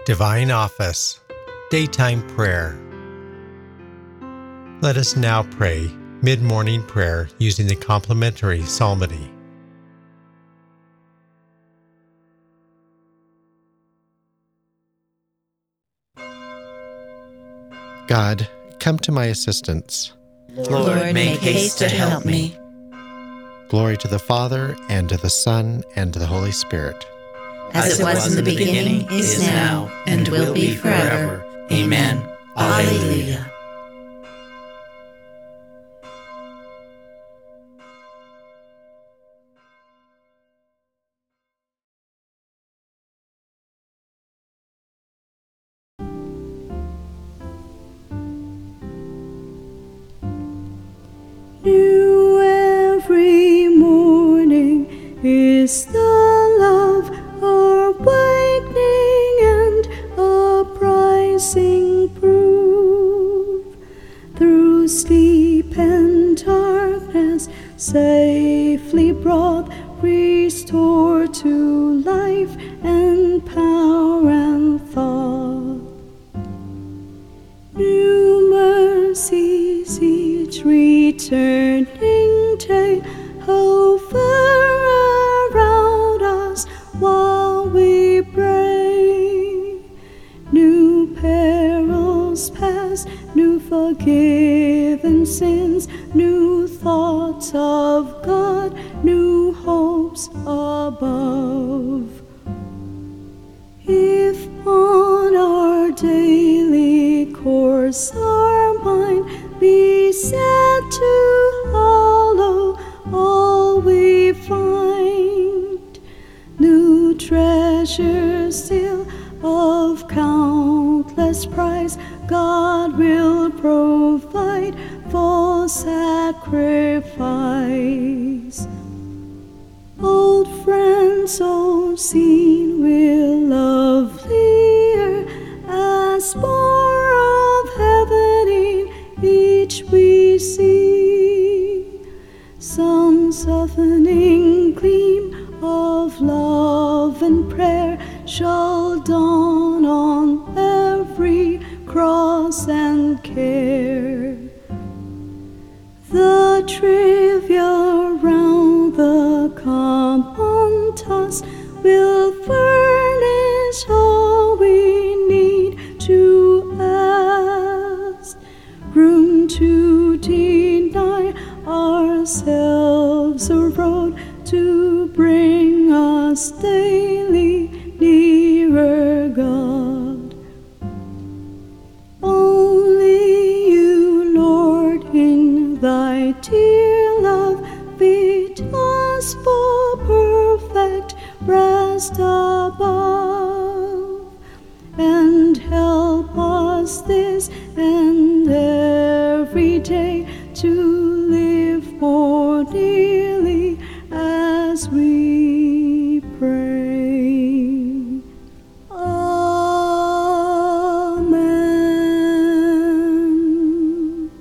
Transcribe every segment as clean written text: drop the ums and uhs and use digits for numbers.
Divine Office, Daytime Prayer. Let us now pray mid-morning prayer using the complementary psalmody. God, come to my assistance. Lord, make haste to help me. Glory to the Father, and to the Son, and to the Holy Spirit. As it was in the beginning, is now, and will be forever. Amen. Alleluia. New every morning is the love awakening and uprising prove. Through sleep and darkness safely brought, restored to life and power and thought. New mercies each returning day hover around us while we pray. New perils past, new forgiven sins, new thoughts of God, new hopes above. If on our daily course our mind be set to follow all we find, new treasures still of countless price God will provide for sacrifice. Old friends, old seen, will lovelier as more of heaven in each we see. Some softening gleam of love and prayer shall dawn on every cross and care. The trivia round the common task will furnish all we need to ask. Room to deny ourselves a road to bring us daily nearer God. Only you, Lord, in thy dear love, fit us for perfect rest above, and help us this and every day to live more dearly as we pray. Amen.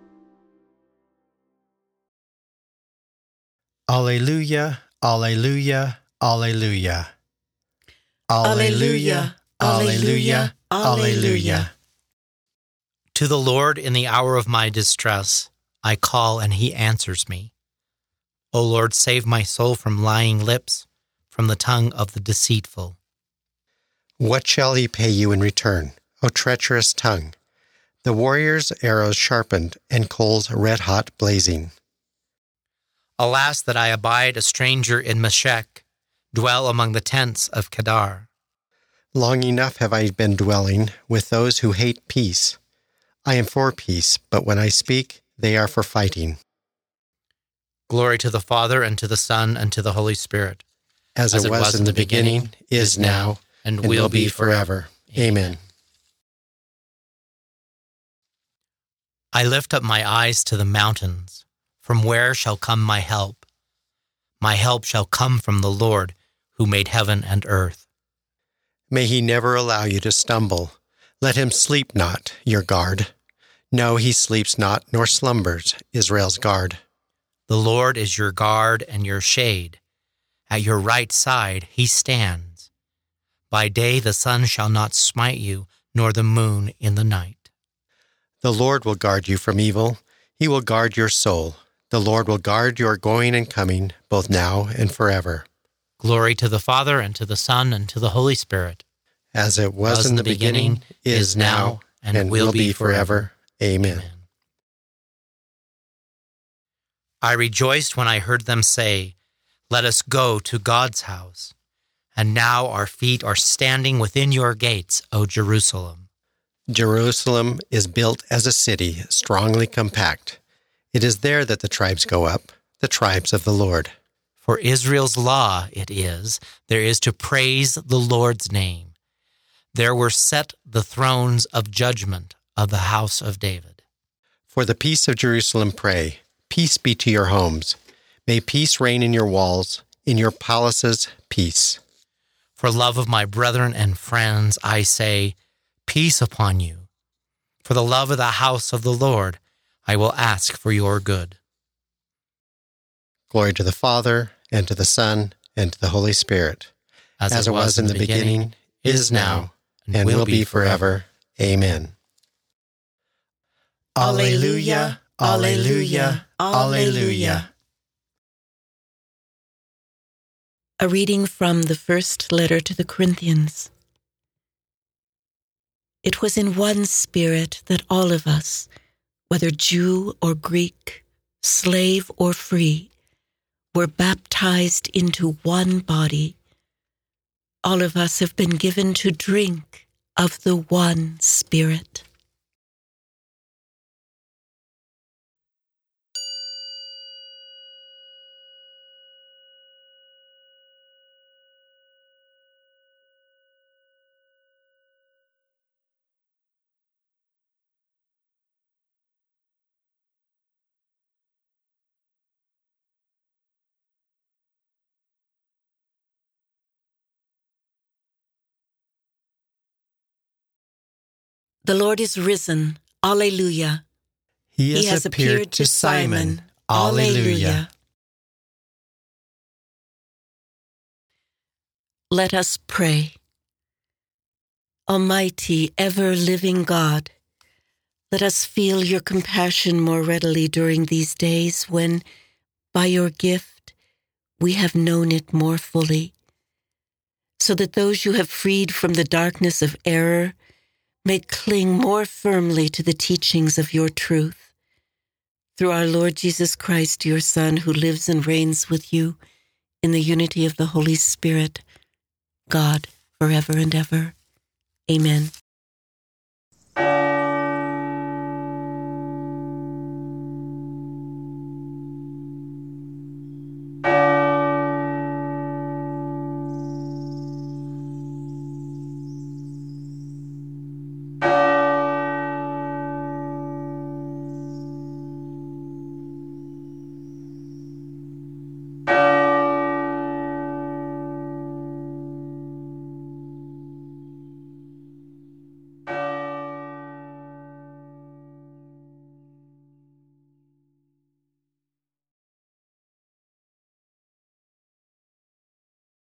Alleluia, alleluia, alleluia. Alleluia, alleluia, alleluia. To the Lord in the hour of my distress, I call and he answers me. O Lord, save my soul from lying lips, from the tongue of the deceitful. What shall he pay you in return, O treacherous tongue? The warrior's arrows sharpened, and coals red-hot blazing. Alas, that I abide a stranger in Meshech, dwell among the tents of Kedar. Long enough have I been dwelling with those who hate peace. I am for peace, but when I speak, they are for fighting. Glory to the Father, and to the Son, and to the Holy Spirit. As it was in the beginning, is now, and will be forever. Amen. I lift up my eyes to the mountains. From where shall come my help? My help shall come from the Lord, who made heaven and earth. May he never allow you to stumble. Let him sleep not, your guard. No, he sleeps not, nor slumbers, Israel's guard. The Lord is your guard and your shade. At your right side he stands. By day the sun shall not smite you, nor the moon in the night. The Lord will guard you from evil. He will guard your soul. The Lord will guard your going and coming, both now and forever. Glory to the Father, and to the Son, and to the Holy Spirit. As it was in the beginning, is now, and will be forever. Amen. I rejoiced when I heard them say, "Let us go to God's house." And now our feet are standing within your gates, O Jerusalem. Jerusalem is built as a city, strongly compact. It is there that the tribes go up, the tribes of the Lord. For Israel's law it is, there is to praise the Lord's name. There were set the thrones of judgment of the house of David. For the peace of Jerusalem pray, peace be to your homes. May peace reign in your walls, in your palaces, peace. For love of my brethren and friends, I say, peace upon you. For the love of the house of the Lord, I will ask for your good. Glory to the Father, and to the Son, and to the Holy Spirit, as it was in the beginning, is now, and will be forever. Amen. Alleluia, alleluia, alleluia. A reading from the first letter to the Corinthians. It was in one Spirit that all of us, whether Jew or Greek, slave or free, were baptized into one body. All of us have been given to drink of the one Spirit. The Lord is risen. Alleluia. He has appeared to Simon. Alleluia. Let us pray. Almighty, ever-living God, let us feel your compassion more readily during these days when, by your gift, we have known it more fully, so that those you have freed from the darkness of error may cling more firmly to the teachings of your truth. Through our Lord Jesus Christ, your Son, who lives and reigns with you in the unity of the Holy Spirit, God, forever and ever. Amen.